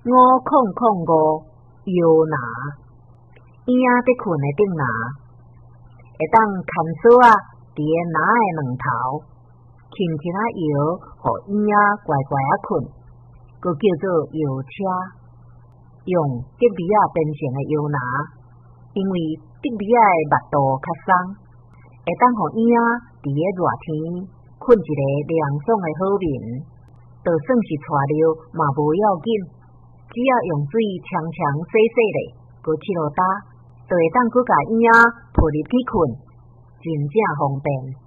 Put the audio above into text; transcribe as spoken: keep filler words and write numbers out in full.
五空空五摇拿，婴仔伫困诶顶拿，会当牵锁啊伫诶拿诶两头，轻轻啊摇，互婴仔乖乖啊困，佫叫做摇车。用竹篾仔编成诶摇拿，因为竹篾仔诶密度较松，会当互婴仔伫咧热天困一个凉爽诶好眠。就算是带着嘛无要紧，只要用水强强洗洗咧，搁拭落干，就会当搁甲婴仔抱入去困，真正方便。